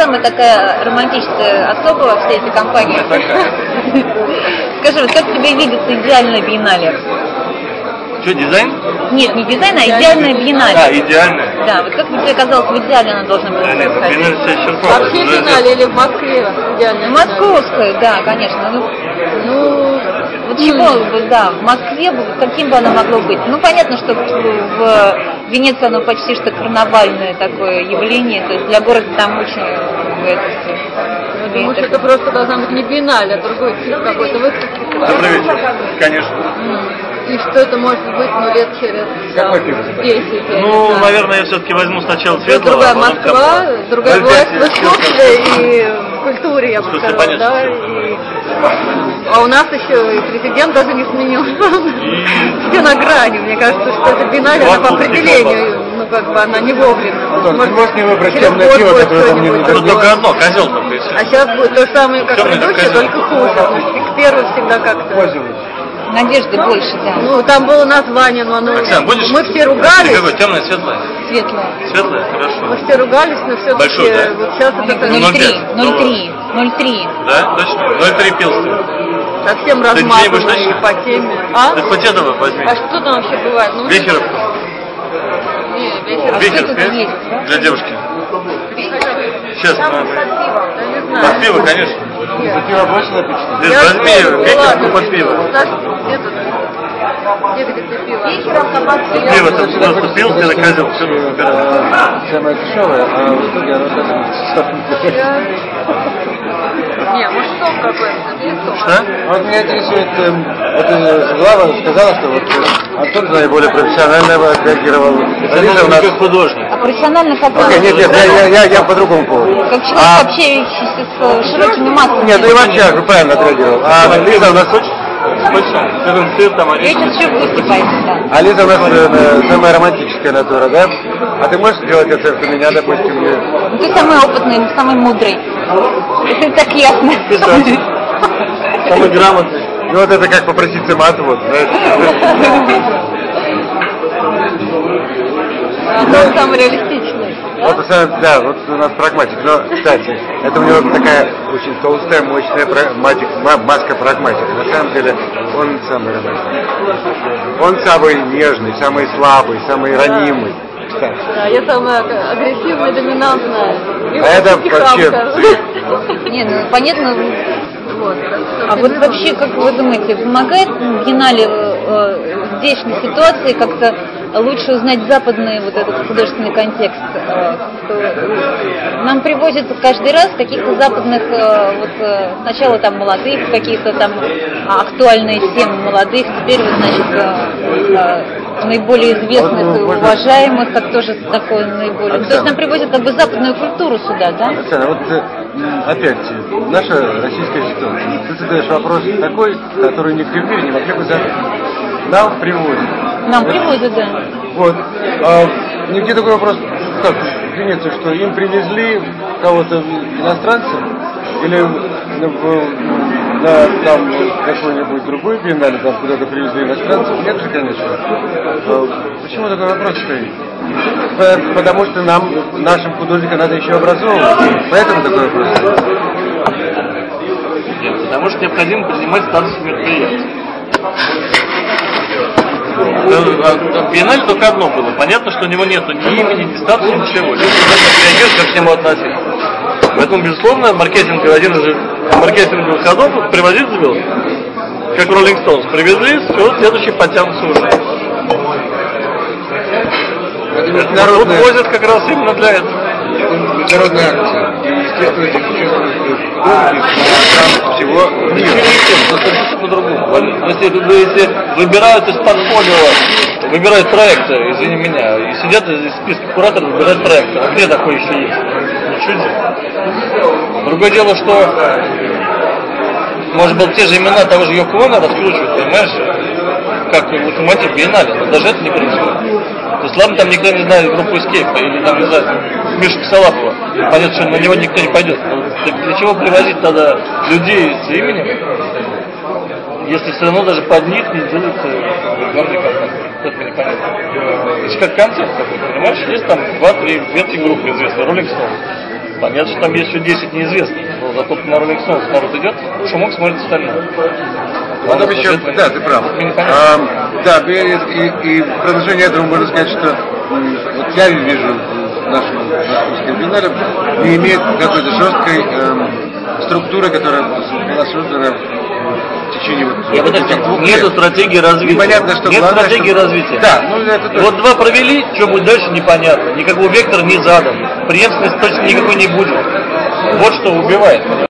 самая такая романтическая особа во всей этой компании. Скажи, вот как тебе видится идеальная биеннале? Что, дизайн? Нет, не дизайн, а идеальная биеннале. А, идеальная? Да, вот как бы тебе казалось, в идеале она должна была происходить? Вообще биеннале или в Москве идеальная? Московская, да, конечно. Ну, вот чего, да, в Москве, каким бы оно могло быть? Ну, понятно, что в Венеции оно почти что карнавальное такое явление, то есть для города там очень... Потому что это просто должна быть не биеннале, а другой тип какой-то выставки. Добрый вечер, конечно. И что это может быть, лет через 10. Ну, наверное, я все-таки возьму сначала светлого. Другая Москва, другая власть в искусстве и в культуре, я бы сказала, да. А у нас еще и президент даже не сменился. Все на грани. Мне кажется, что это биеннале, она по определению, ну как бы она не вовремя. Может не выбрать темное пиво, которое там не тут только одно, козел только. А сейчас будет то же самое, как предыдущее, только хуже. К первому всегда как-то... Надежды больше, да. Ну, там было название, но оно... Оксана, будешь? Мы все ругались. Какое, темное, светлое? Светлое. Светлое, хорошо. Мы все ругались, но все-таки... Большое, да? Вот сейчас это... 0,3. Да, точно? 0,3 пилстрим. Совсем размазанные по теме. А? Так хоть этого возьми. А что там вообще бывает? Ну, Вехеров. Не, Вехеров есть? Для девушки. Сейчас. Я не знаю. Под пиво, конечно. За пиво больше напечатано? Здесь возьми вехерку под пиво. Где ты пиво? Пиво там просто пил, ты козел, все выбирай. Самое дешевое, а в итоге оно даже Не, может сок какой-то, есть сок? Что? Вот меня интересует, это глава сказала, что вот Антон наиболее профессионально отреагировал. Алиса у нас художник. А профессионально как? Нет, я по другому поводу. Как человек, общающийся с широкими массами. Нет, ну и вообще правильно отреагировал. А Лиза у нас Вечер все выступает, да. А Лиза у нас самая романтическая натура, да? А ты можешь сделать оценку меня, допустим, Ну, ты самый опытный, самый мудрый. Это так ясно. самый грамотный? Ну вот это как попроситься мату, вот, знаешь. Он самый реалистичный. Вот, да, вот у нас прагматик. Но, кстати, это у него такая очень толстая, мощная маска прагматика. На самом деле, он самый романтик. Он самый нежный, самый слабый, самый ранимый. Кстати. Да, я самая агрессивная, доминантная. А это вообще... Не, ну понятно. Вот. А вот вообще, как вы думаете, помогает биеннале в здешней ситуации как-то лучше узнать западный вот этот художественный контекст? Нам привозят каждый раз каких-то западных, сначала там молодых, какие-то там актуальные темы молодых, теперь вот, значит, наиболее известных и уважаемых, как тоже такое наиболее. Оксана. То есть нам привозят как бы западную культуру сюда, да? Оксана, вот опять, наша российская ситуация. Ты задаешь вопрос такой, который ни в мире не могли бы задать. Нам привозят. Нам привозят, да. Вот. Нигде такой вопрос, как в Венеции, что им привезли кого-то иностранцев или на там какой-нибудь другой биеннале, там куда-то привезли иностранцев? Нет же, конечно. Почему такой вопрос стоит? Потому что нашим художникам надо еще образовываться. Поэтому такой вопрос. Нет, потому что необходимо принимать статус мероприятия. В биеннале только одно было. Понятно, что у него нет ни имени, ни статуса, ничего. Люди реагируют, как к нему относиться. Поэтому, безусловно, один из маркетинговых ходов привозить звезд. Как Rolling Stones. Привезли, все, следующий подтянутся уже. Тут возят как раз именно для этого. Международная акция. Естественно, здесь участвуют всего мира. Совершенно по-другому. Если выбирают из портфолио, выбирают проекты, извини меня, и сидят из списка кураторов, выбирают проекты. А где такое еще есть? Ничего. Другое дело, что может быть те же имена того же Йоко Оно раскручивают, понимаешь? Как локомотив биеннале, но даже это не происходит. То есть ладно, там никто не знает группу Escape, или там, не знаю, Мишу Косолапова. Понятно, что на него никто не пойдет. Но для чего привозить тогда людей с именем, если все равно даже под них не делается главный контакт? Это непонятно. Это как концерт какой-то, понимаешь? Есть там 2-3 группы известные, Rolling Stones. Понятно, что там есть еще 10 неизвестных. Но зато на Роллинг Стоунс народ идет, Шумок смотрит остальное. Потом еще, да, ты прав. Да, и в продолжение этого можно сказать, что вот я вижу в нашем московском биеннале не имеет какой-то жесткой структуры, которая была создана в течение вот я бы так сказал, нету стратегии развития. Непонятно, что нет главное, стратегии развития. Да, ну это точно. Вот 2 провели, что будет дальше непонятно. Никакого вектора не задан. Преемственности точно никакой не будет. Вот что убивает.